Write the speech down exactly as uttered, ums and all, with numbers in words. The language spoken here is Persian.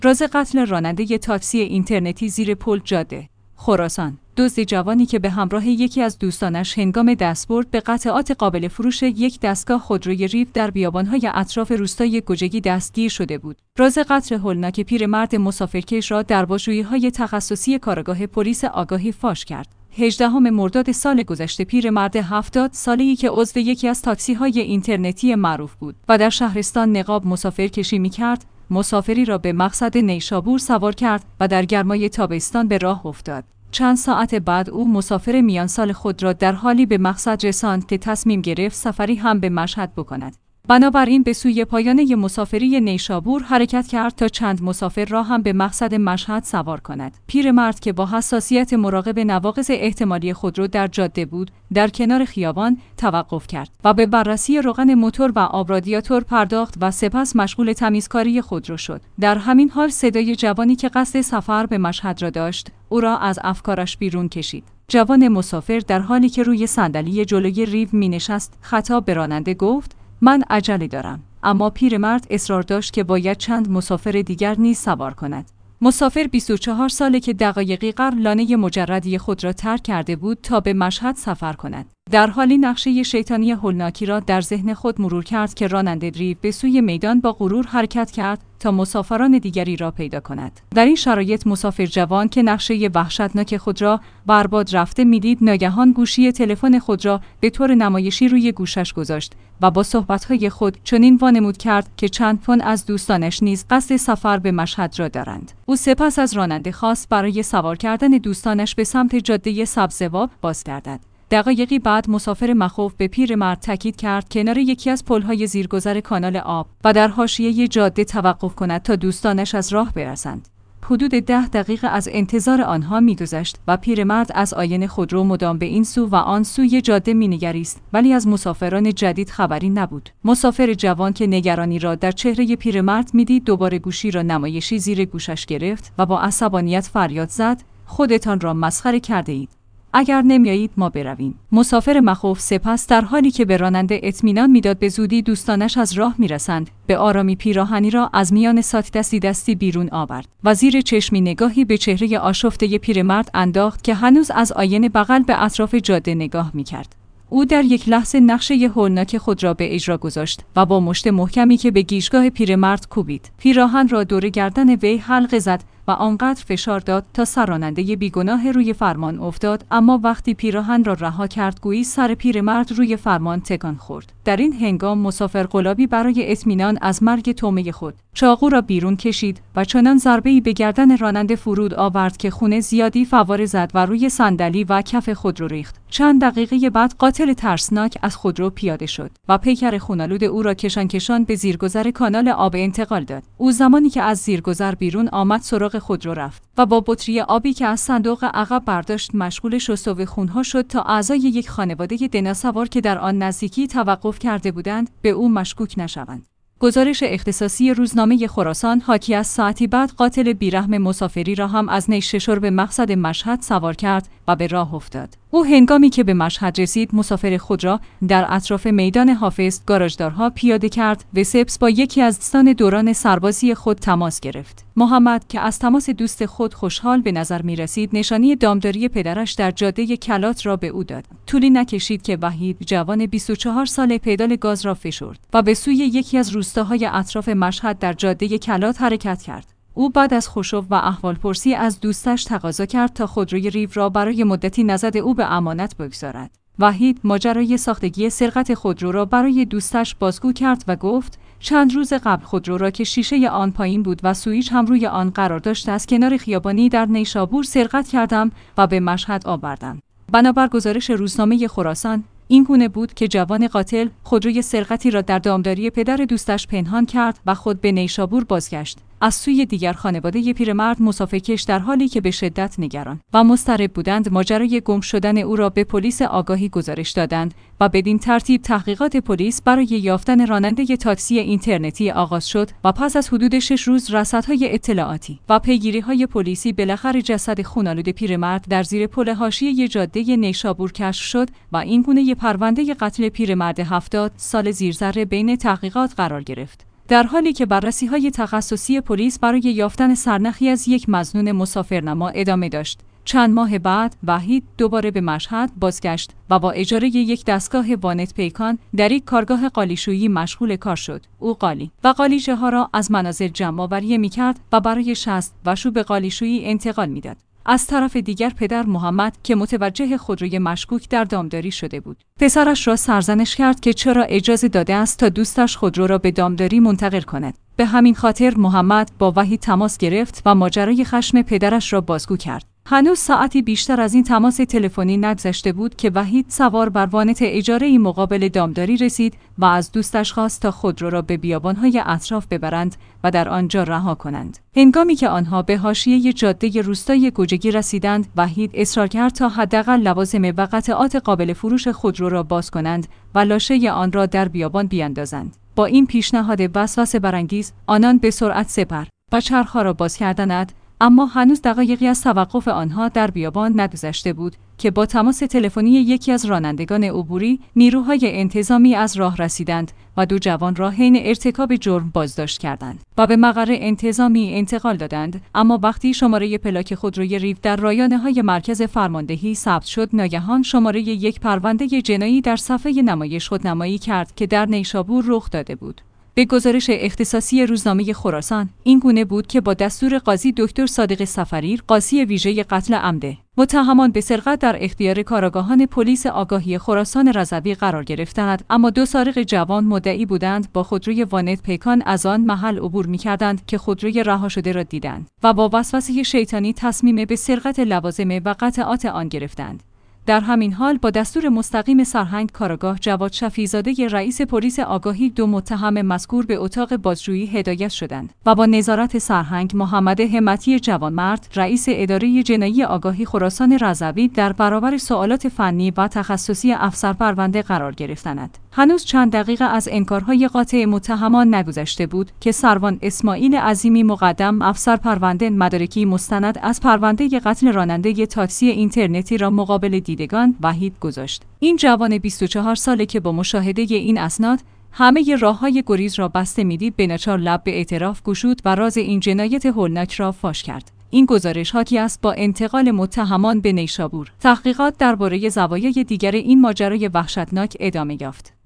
راز قتل راننده تاکسی اینترنتی زیر پل جاده خراسان. دزد جوانی که به همراه یکی از دوستانش هنگام دستبرد به قطعات قابل فروش یک دستگاه خودروی ریو در بیابان‌های اطراف روستای گوجگی دستگیر شده بود. راز قتل هولناک پیرمرد مسافرکش را در بازجویی‌های تخصصی کارآگاه پلیس آگاهی فاش کرد. هجدهم مرداد سال گذشته پیرمرد هفتاد ساله‌ای که عضو یکی از تاکسی‌های اینترنتی معروف بود و در شهرستان نقاب مسافرکشی می‌کرد، مسافری را به مقصد نیشابور سوار کرد و در گرمای تابستان به راه افتاد. چند ساعت بعد او مسافر میان سال خود را در حالی به مقصد رساند که تصمیم گرفت سفری هم به مشهد بکند. بنابراین به سوی پایانه مسافری نیشابور حرکت کرد تا چند مسافر را هم به مقصد مشهد سوار کند. پیرمرد که با حساسیت مراقب نواقص احتمالی خودرو در جاده بود، در کنار خیابان توقف کرد و به بررسی روغن موتور و آب رادیاتور پرداخت و سپس مشغول تمیزکاری خودرو شد. در همین حال صدای جوانی که قصد سفر به مشهد را داشت، او را از افکارش بیرون کشید. جوان مسافر در حالی که روی صندلی جلوی ریو می‌نشست، خطاب به راننده گفت: من عجله دارم. اما پیرمرد اصرار داشت که باید چند مسافر دیگر نیز سوار کند. مسافر بیست و چهار ساله که دقایقی قبل لانه مجردی خود را ترک کرده بود تا به مشهد سفر کند. در حالی نقشه شیطانی هولناکی را در ذهن خود مرور کرد که راننده ریو به سوی میدان با غرور حرکت کرد تا مسافران دیگری را پیدا کند. در این شرایط مسافر جوان که نقشه وحشتناک خود را برباد رفته میدید، ناگهان گوشی تلفن خود را به طور نمایشی روی گوشش گذاشت و با صحبت‌های خود چنین وانمود کرد که چند تن از دوستانش نیز قصد سفر به مشهد را دارند. او سپس از راننده خواست برای سوار کردن دوستانش به سمت جاده سبزوار بازگردد. دقایقی بعد مسافر مخوف به پیرمرد تاکید کرد کنار یکی از پل‌های زیرگذر کانال آب و در حاشیه جاده توقف کند تا دوستانش از راه برسند. حدود ده دقیقه از انتظار آنها می‌گذشت و پیرمرد از آینه خودرو مدام به این سو و آن سوی جاده می‌نگریست، ولی از مسافران جدید خبری نبود. مسافر جوان که نگرانی را در چهره پیرمرد می‌دید، دوباره گوشی را نمایشی زیر گوشش گرفت و با عصبانیت فریاد زد: خودتان را مسخره کرده اید. اگر نمیایید ما برویم. مسافر مخوف سپس در حالی که به راننده اطمینان میداد به زودی دوستانش از راه میرسند، به آرامی پیراهنی را از میان ساک دستی دستی بیرون آورد و زیر چشمی نگاهی به چهره آشفته پیرمرد انداخت که هنوز از آینه بغل به اطراف جاده نگاه میکرد. او در یک لحظه نقشه هولناک خود را به اجرا گذاشت و با مشت محکمی که به گیجگاه پیرمرد کوبید، پیراهن را دور گردن وی حلقه زد و آنقدر فشار داد تا سر راننده بیگناه روی فرمان افتاد، اما وقتی پیراهن را رها کرد گویی سر پیرمرد روی فرمان تکان خورد. در این هنگام مسافر غلابی برای اطمینان از مرگ طعمه خود چاقو را بیرون کشید و چنان ضربه‌ای به گردن راننده فرود آورد که خون زیادی فواره زد و روی صندلی و کف خودرو ریخت. چند دقیقه بعد قاتل ترسناک از خودرو پیاده شد و پیکر خونالود او را کشان کشان به زیرگذر کانال آب انتقال داد. او زمانی که از زیرگذر بیرون آمد سراغ خودرو رفت و با بطری آبی که از صندوق عقب برداشت مشغول شست‌و خونها شد تا اعضای یک خانواده دناسوار که در آن نزدیکی توقف کرده بودند به او مشکوک نشوند. گزارش اختصاصی روزنامه خراسان حاکی از ساعتی بعد قاتل بیرحم مسافری را هم از نیششر به مقصد مشهد سوار کرد و به راه افتاد. او هنگامی که به مشهد رسید مسافر خود را در اطراف میدان حافظ گاراژدارها پیاده کرد و سپس با یکی از دوستان دوران سربازی خود تماس گرفت. محمد که از تماس دوست خود خوشحال به نظر می رسید نشانی دامداری پدرش در جاده کلات را به او داد. طولی نکشید که وحید جوان بیست و چهار ساله پدال گاز را فشرد و به سوی یکی از روستاهای اطراف مشهد در جاده کلات حرکت کرد. او بعد از خشوع و احوالپرسی از دوستش تقاضا کرد تا خودروی ریو را برای مدتی نزد او به امانت بگذارد. وحید ماجرای ساختگی سرقت خودرو را برای دوستش بازگو کرد و گفت: چند روز قبل خودرو را که شیشه آن پایین بود و سوئیچ هم روی آن قرار داشت از کنار خیابانی در نیشابور سرقت کردم و به مشهد آوردم. بنابر گزارش روزنامه خراسان این گونه بود که جوان قاتل خودروی سرقتی را در دامداری پدر دوستش پنهان کرد و خود به نیشابور بازگشت. از سوی دیگر خانواده پیرمرد مسافرکش در حالی که به شدت نگران و مضطرب بودند ماجرای گم شدن او را به پلیس آگاهی گزارش دادند و بدین ترتیب تحقیقات پلیس برای یافتن راننده تاکسی اینترنتی آغاز شد و پس از حدود شش روز رصدهای اطلاعاتی و پیگیری‌های پلیسی بالاخره جسد خونالود پیرمرد در زیر پل حاشیه جاده نیشابور کشف شد و این گونه پرونده قتل پیرمرد هفتاد سال زیر ذره بین تحقیقات قرار گرفت. در حالی که بررسی‌های تخصصی پلیس برای یافتن سرنخی از یک مظنون مسافرنما ادامه داشت. چند ماه بعد وحید دوباره به مشهد بازگشت و با اجاره یک دستگاه وانت پیکان در یک کارگاه قالیشویی مشغول کار شد. او قالی و قالیچه ها را از منازل جمع‌آوری می‌کرد و برای شست و شوب قالیشویی انتقال می‌داد. از طرف دیگر پدر محمد که متوجه خودروی مشکوک در دامداری شده بود، پسرش را سرزنش کرد که چرا اجازه داده است تا دوستش خودرو را به دامداری منتقل کند. به همین خاطر محمد با وحید تماس گرفت و ماجرای خشم پدرش را بازگو کرد. هنوز ساعتی بیشتر از این تماس تلفنی نگذشته بود که وحید سوار بر وانت اجاره‌ای مقابل دامداری رسید و از دوستش خواست تا خودرو را به بیابان‌های اطراف ببرند و در آنجا رها کنند. هنگامی که آنها به حاشیه جاده روستای گوجگی رسیدند، وحید اصرار کرد تا حداقل لوازم و قطعات قابل فروش خودرو را باز کنند و لاشه آن را در بیابان بیاندازند. با این پیشنهاد وسوسه برانگیز، آنان به سرعت سپر و چرخ‌ها را باز کردند، اما هنوز دقایقی از توقف آنها در بیابان نگذشته بود که با تماس تلفنی یکی از رانندگان عبوری، نیروهای انتظامی از راه رسیدند و دو جوان را حین ارتکاب جرم بازداشت کردند و به مقر انتظامی انتقال دادند. اما وقتی شماره پلاک خودروی ریو در رایانه‌های مرکز فرماندهی ثبت شد، ناگهان شماره یک پرونده جنایی در صفحه نمایش خودنمایی کرد که در نیشابور رخ داده بود. به گزارش اختصاصی روزنامه خراسان، این گونه بود که با دستور قاضی دکتر صادق سفری، قاضی ویژه قتل عمد، متهمان به سرقت در اختیار کارآگاهان پلیس آگاهی خراسان رضوی قرار گرفتند، اما دو سارق جوان مدعی بودند با خودروی وانت پیکان از آن محل عبور می‌کردند که خودروی رها شده را دیدند و با وسوسه شیطانی تصمیم به سرقت لوازم و قطعات آن گرفتند. در همین حال با دستور مستقیم سرهنگ کارآگاه جواد شفیع‌زاده رئیس پلیس آگاهی، دو متهم مذکور به اتاق بازجویی هدایت شدند و با نظارت سرهنگ محمد همتی جوانمرد، رئیس اداره جنایی آگاهی خراسان رضوی، در برابر سوالات فنی و تخصصی افسر پرونده قرار گرفتند. هنوز چند دقیقه از انکارهای قاطع متهمان نگذشته بود که سروان اسماعیل عظیمی مقدم، افسر پرونده، مدارکی مستند از پرونده قتل راننده تاکسی اینترنتی را مقابل دیدگان وحید گذاشت. این جوان بیست و چهار ساله که با مشاهده این اسناد همه راه‌های گریز را بسته می‌دید، به ناچار لب به اعتراف گشود و راز این جنایت هولناک را فاش کرد. این گزارش حاکی است با انتقال متهمان به نیشابور. تحقیقات درباره زوایای دیگر این ماجرای وحشتناک ادامه یافت.